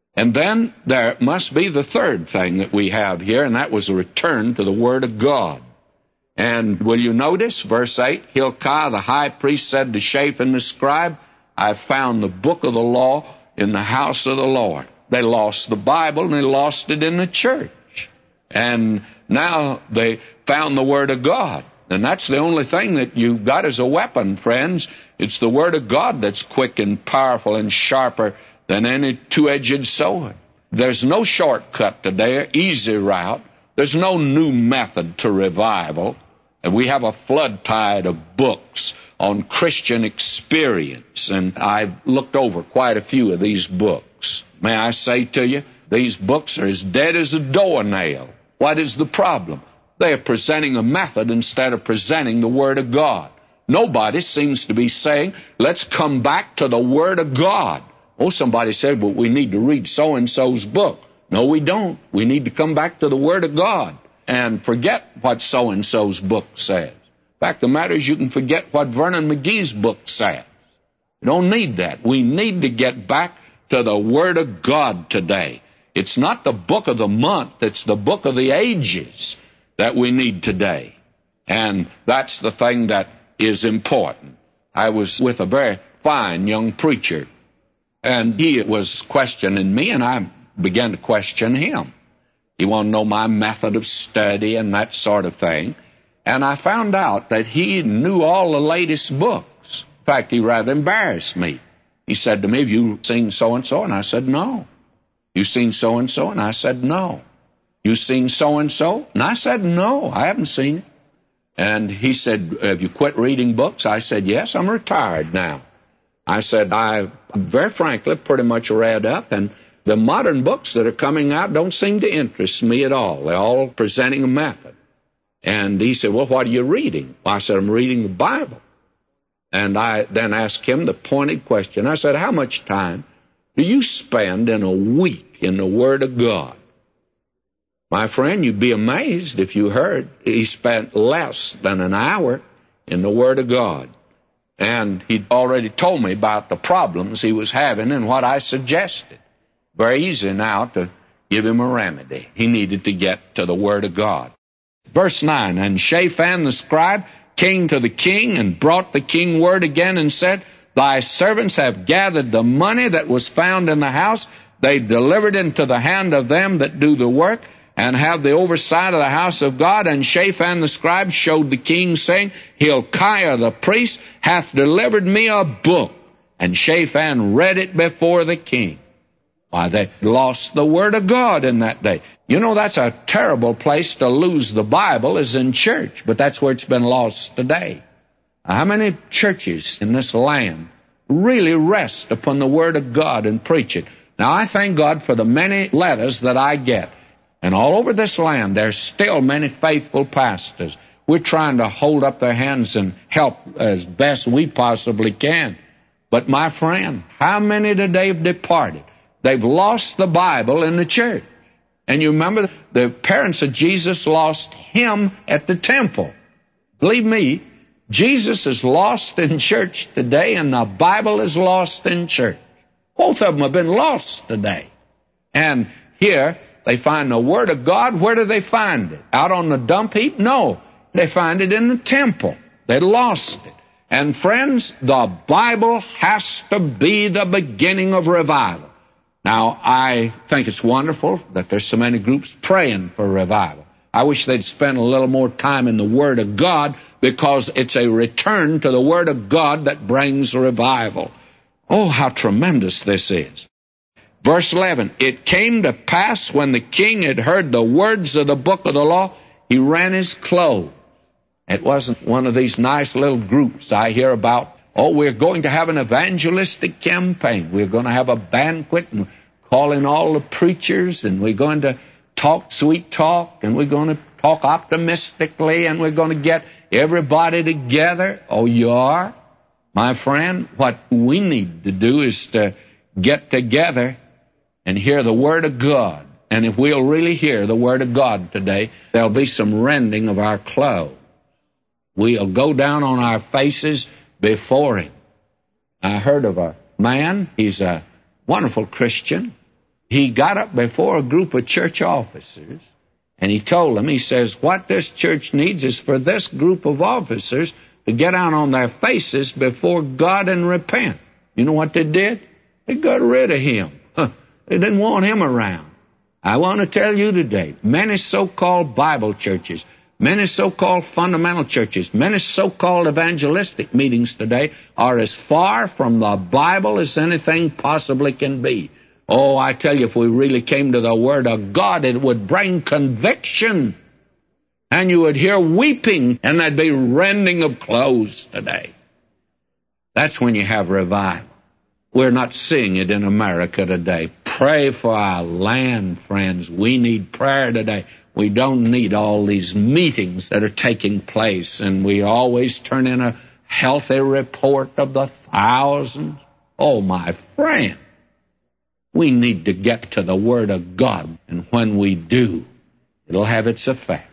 And then there must be the third thing that we have here, and that was a return to the Word of God. And will you notice, verse 8, Hilkiah the high priest said to Shaphan the scribe, I found the book of the law in the house of the Lord. They lost the Bible, and they lost it in the church. And now they found the Word of God. And that's the only thing that you've got as a weapon, friends. It's the Word of God that's quick and powerful and sharper than any two-edged sword. There's no shortcut today, easy route. There's no new method to revival. And we have a flood tide of books on Christian experience, and I've looked over quite a few of these books. May I say to you, these books are as dead as a doornail. What is the problem? They are presenting a method instead of presenting the Word of God. Nobody seems to be saying, let's come back to the Word of God. Oh, somebody said, well, we need to read so-and-so's book. No, we don't. We need to come back to the Word of God and forget what so-and-so's book says. The fact of the matter is you can forget what Vernon McGee's book says. You don't need that. We need to get back to the Word of God today. It's not the book of the month. It's the book of the ages that we need today. And that's the thing that is important. I was with a very fine young preacher, and he was questioning me, and I began to question him. He wanted to know my method of study and that sort of thing. And I found out that he knew all the latest books. In fact, he rather embarrassed me. He said to me, have you seen so-and-so? And I said, no. You seen so-and-so? And I said, no. You seen so-and-so? And I said, no, I haven't seen it. And he said, have you quit reading books? I said, yes, I'm retired now. I said, I very frankly pretty much read up, and the modern books that are coming out don't seem to interest me at all. They're all presenting a method. And he said, well, what are you reading? I said, I'm reading the Bible. And I then asked him the pointed question. I said, how much time do you spend in a week in the Word of God? My friend, you'd be amazed if you heard he spent less than an hour in the Word of God. And he'd already told me about the problems he was having and what I suggested. Very easy now to give him a remedy. He needed to get to the Word of God. Verse 9, and Shaphan the scribe came to the king and brought the king word again and said, thy servants have gathered the money that was found in the house. They delivered it into the hand of them that do the work and have the oversight of the house of God. And Shaphan the scribe showed the king, saying, Hilkiah the priest hath delivered me a book. And Shaphan read it before the king. Why, they lost the Word of God in that day. You know, that's a terrible place to lose the Bible, is in church, but that's where it's been lost today. How many churches in this land really rest upon the Word of God and preach it? Now, I thank God for the many letters that I get. And all over this land, there's still many faithful pastors. We're trying to hold up their hands and help as best we possibly can. But, my friend, how many today have departed? They've lost the Bible in the church. And you remember the parents of Jesus lost him at the temple. Believe me, Jesus is lost in church today, and the Bible is lost in church. Both of them have been lost today. And here, they find the Word of God. Where do they find it? Out on the dump heap? No. They find it in the temple. They lost it. And friends, the Bible has to be the beginning of revival. Now, I think it's wonderful that there's so many groups praying for revival. I wish they'd spend a little more time in the Word of God, because it's a return to the Word of God that brings revival. Oh, how tremendous this is. Verse 11, it came to pass when the king had heard the words of the book of the law, he rent his clothes. It wasn't one of these nice little groups I hear about. Oh, we're going to have an evangelistic campaign. We're going to have a banquet and call in all the preachers, and we're going to talk sweet talk, and we're going to talk optimistically, and we're going to get everybody together. Oh, you are? My friend, what we need to do is to get together and hear the Word of God. And if we'll really hear the Word of God today, there'll be some rending of our clothes. We'll go down on our faces before Him. I heard of a man, he's a wonderful Christian, he got up before a group of church officers, and he told them, he says, what this church needs is for this group of officers to get out on their faces before God and repent. You know what they did? They got rid of him. They didn't want him around. I want to tell you today, many so-called Bible churches, many so-called fundamental churches, many so-called evangelistic meetings today are as far from the Bible as anything possibly can be. Oh, I tell you, if we really came to the Word of God, it would bring conviction. And you would hear weeping, and there'd be rending of clothes today. That's when you have revival. We're not seeing it in America today. Pray for our land, friends. We need prayer today. We don't need all these meetings that are taking place, and we always turn in a healthy report of the thousands. Oh, my friend, we need to get to the Word of God, and when we do, it'll have its effect.